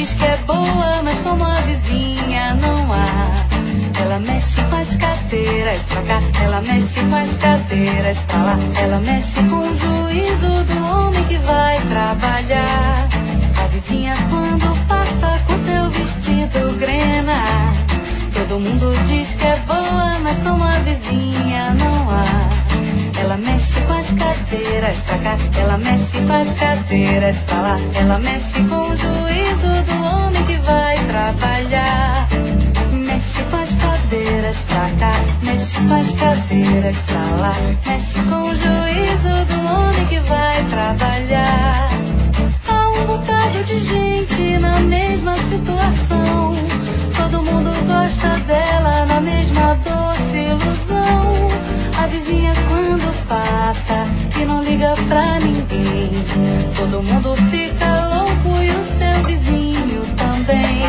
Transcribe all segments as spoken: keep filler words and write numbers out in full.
diz que é boa, mas como a vizinha não há. Ela mexe com as cadeiras pra cá, ela mexe com as cadeiras pra lá. Ela mexe com o juízo do homem que vai trabalhar. A vizinha quando passa com seu vestido grena, todo mundo diz que é boa, mas como a vizinha não há. Ela mexe com as cadeiras pra cá, ela mexe com as cadeiras pra lá. Ela mexe com o juízo do homem que vai trabalhar. Mexe com as cadeiras pra cá, mexe com as cadeiras pra lá. Mexe com o juízo do homem que vai trabalhar. Há um bocado de gente na mesma situação. Todo mundo gosta dela na mesma doce ilusão. A vizinha quando passa e não liga pra ninguém, todo mundo fica louco e o seu vizinho também.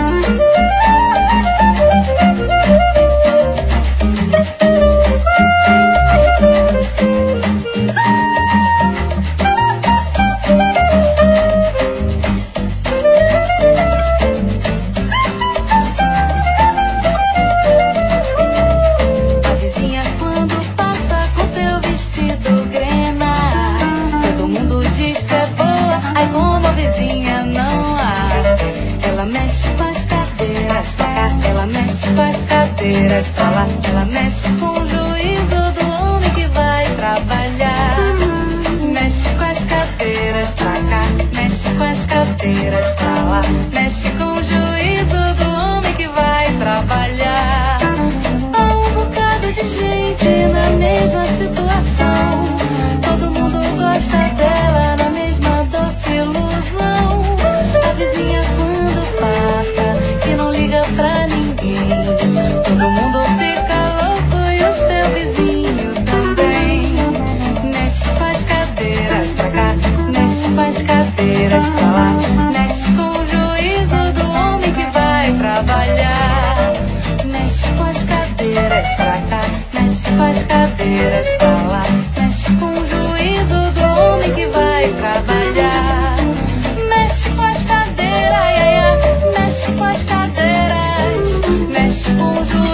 Pra lá, ela mexe com o juízo do homem que vai trabalhar. Mexe com as cadeiras pra cá, mexe com as cadeiras pra lá. Mexe com o juízo do homem que vai trabalhar. Há um bocado de gente na mesma situação. Todo mundo gosta dela na mesma doce ilusão. A vizinha quando passa que não liga pra ninguém, todo mundo fica louco e o seu vizinho também. Mexe com as cadeiras pra cá, mexe com as cadeiras pra lá. Mexe com o juízo do homem que vai trabalhar. Mexe com as cadeiras pra cá, mexe com as cadeiras pra lá. Mexe com o juízo do homem que vai trabalhar. Mexe com as cadeiras, ai, ai, ai. Mexe com as cadeiras, mexe com o juízo